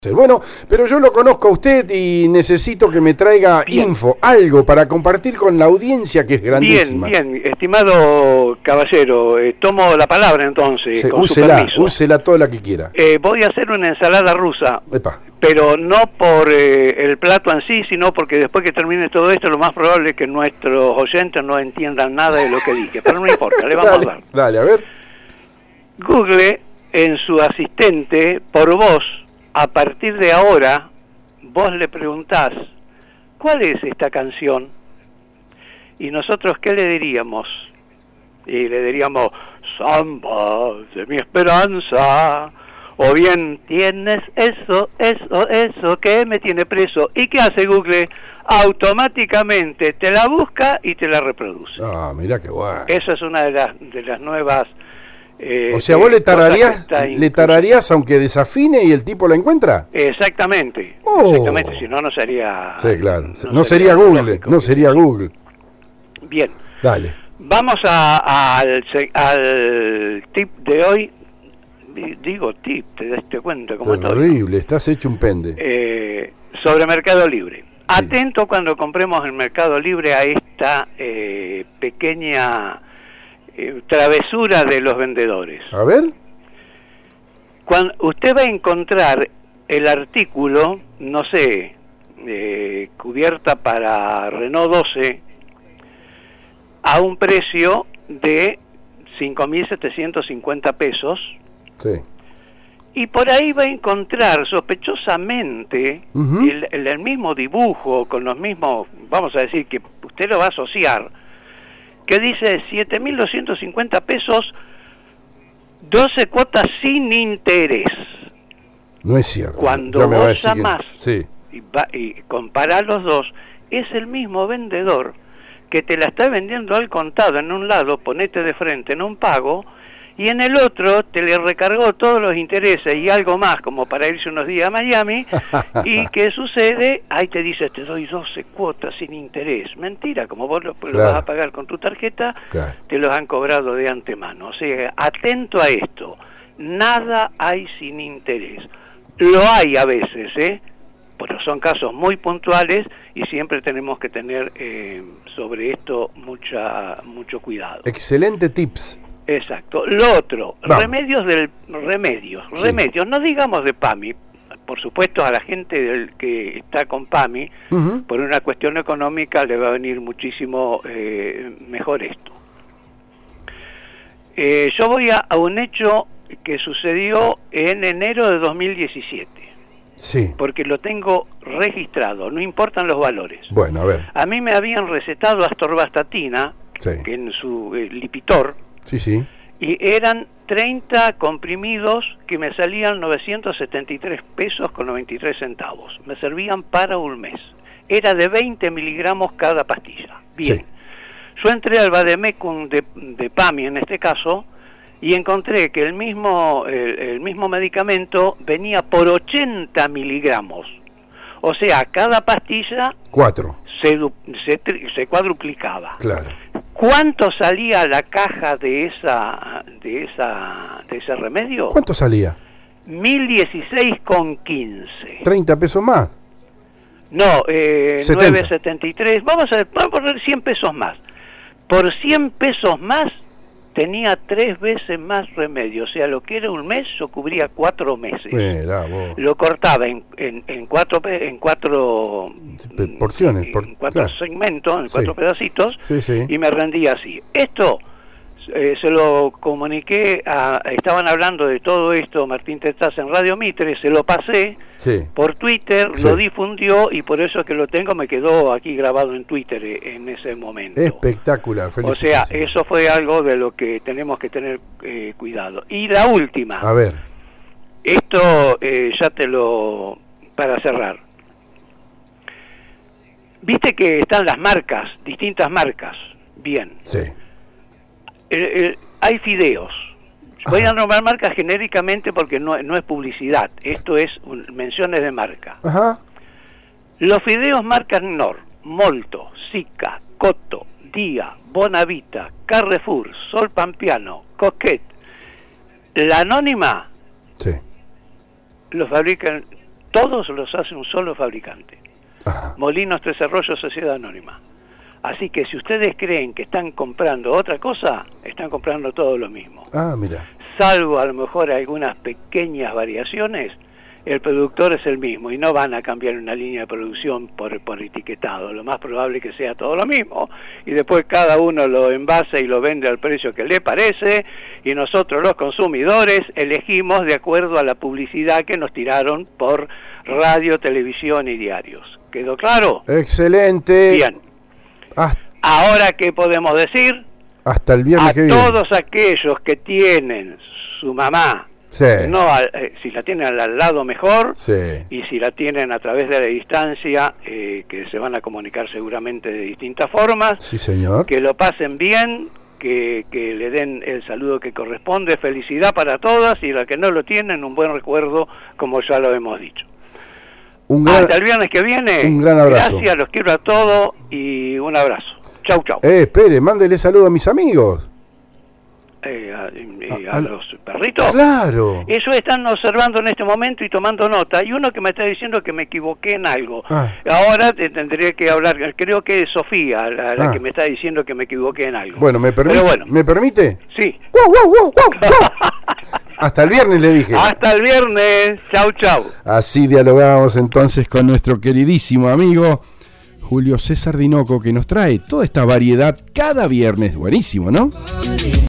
Bueno, pero yo lo conozco a usted y necesito que me traiga info, algo para compartir con la audiencia que es grandísima. Bien, estimado caballero, tomo la palabra entonces, Sí, con su permiso. úsela toda la que quiera. Voy a hacer una ensalada rusa, Epa. pero no por el plato en sí, sino porque después que termine todo esto, lo más probable es que nuestros oyentes no entiendan nada de lo que dije, pero no importa, le vamos a dar. Dale, a ver. Google, en su asistente, por voz, a partir de ahora, vos le preguntás, ¿cuál es esta canción? Y nosotros, ¿qué le diríamos? Y le diríamos, samba de mi esperanza. O bien, tienes eso que me tiene preso. ¿Y qué hace Google? Automáticamente te la busca y te la reproduce. Ah, mirá qué bueno. Esa es una de las nuevas... o sea, vos le tararías aunque desafine y el tipo la encuentra. Exactamente, Oh. exactamente, si no, no sería... Sí, claro. No sería Google, lógico. no sería Google. Bien, Dale. vamos al tip de hoy. Digo tip, te cuento cómo estoy. Terrible, estás hecho un pende. Sobre Mercado Libre. Sí. Atento cuando compremos en Mercado Libre a esta pequeña... travesura de los vendedores. A ver. Cuando usted va a encontrar el artículo, no sé, cubierta para Renault 12 a un precio de 5.750 pesos, Sí. y por ahí va a encontrar sospechosamente el mismo dibujo, con los mismos, vamos a decir que usted lo va a asociar, que dice 7.250 pesos, 12 cuotas sin interés. No es cierto. Cuando Ya me va a vos decir que- llamás Sí. y comparás los dos, es el mismo vendedor que te la está vendiendo al contado. En un lado, ponete de frente en un pago, y en el otro te le recargó todos los intereses y algo más, como para irse unos días a Miami. ¿Y qué sucede? Ahí te dice, te doy 12 cuotas sin interés. Mentira, como vos lo vas a pagar con tu tarjeta, Claro. te los han cobrado de antemano. O sea, atento a esto, nada hay sin interés. Lo hay a veces, pero son casos muy puntuales y siempre tenemos que tener sobre esto mucho cuidado. Excelente tips. Exacto. Lo otro, Vamos. remedios, Sí. no digamos de PAMI, por supuesto a la gente que está con PAMI, por una cuestión económica le va a venir muchísimo mejor esto. Yo voy a un hecho que sucedió en enero de 2017, Sí. porque lo tengo registrado, no importan los valores. Bueno, a ver. A mí me habían recetado atorvastatina, Sí. que en su Lipitor, Sí, sí. y eran 30 comprimidos que me salían 973 pesos con 93 centavos. Me servían para un mes. Era de 20 miligramos cada pastilla. Bien. Sí. Yo entré al Vademecum de PAMI en este caso y encontré que el mismo medicamento venía por 80 miligramos. O sea, cada pastilla 4. se cuadruplicaba. Claro. ¿Cuánto salía la caja de ese remedio? ¿Cuánto salía? 1.016,15. 30 pesos más. No, 70. 9.73. Vamos a poner 100 pesos más. Por 100 pesos más tenía 3 veces más remedio. O sea, lo que era un mes, yo cubría 4 meses. Mirá, vos. Lo cortaba en cuatro Porciones. en cuatro Claro. segmentos, en Sí. 4 pedacitos, Sí, sí. y me rendía así. Esto se lo comuniqué estaban hablando de todo esto Martín Tetaz en Radio Mitre, se lo pasé Sí. por Twitter, Sí. lo difundió, y por eso es que lo tengo, me quedó aquí grabado en Twitter en ese momento. Espectacular. O sea, Felicitaciones. eso fue algo de lo que tenemos que tener cuidado. Y la última, A ver. esto para cerrar. Viste que están las marcas, distintas marcas. Bien. Sí. Hay fideos. Voy a nombrar marcas genéricamente porque no es publicidad. Esto es menciones de marca. Ajá. Los fideos marcas Nor, Molto, Sica, Coto, Día, Bonavita, Carrefour, Sol Pampiano, Coquet, la Anónima, Sí. lo fabrican Todos los hace un solo fabricante. Ajá. Molinos Tres Arroyos, Sociedad Anónima. Así que si ustedes creen que están comprando otra cosa, están comprando todo lo mismo. Ah, mira. Salvo a lo mejor algunas pequeñas variaciones, el productor es el mismo y no van a cambiar una línea de producción por etiquetado. Lo más probable es que sea todo lo mismo y después cada uno lo envasa y lo vende al precio que le parece y nosotros los consumidores elegimos de acuerdo a la publicidad que nos tiraron por radio, televisión y diarios. ¿Quedó claro? Excelente. Bien. Ahora, ¿qué podemos decir? Hasta el viernes que viene. A todos aquellos que tienen su mamá, sí. no, si la tienen al lado mejor, sí. y si la tienen a través de la distancia, que se van a comunicar seguramente de distintas formas, Sí, señor. que lo pasen bien, que le den el saludo que corresponde, felicidad para todas, y la que no lo tienen, un buen recuerdo, como ya lo hemos dicho. Hasta el viernes que viene. Un gran abrazo. Gracias, los quiero a todos y un abrazo. Chau, chau. Espere, mándele saludo a mis amigos. A los perritos. Claro. Eso están observando en este momento y tomando nota. Y uno que me está diciendo que me equivoqué en algo. Ahora tendría que hablar, creo que es Sofía la que me está diciendo que me equivoqué en algo. Bueno, ¿me permite? Sí. Hasta el viernes le dije. Hasta el viernes. Chau, chau. Así dialogamos entonces con nuestro queridísimo amigo Julio César Dinoco, que nos trae toda esta variedad cada viernes. Buenísimo, ¿no?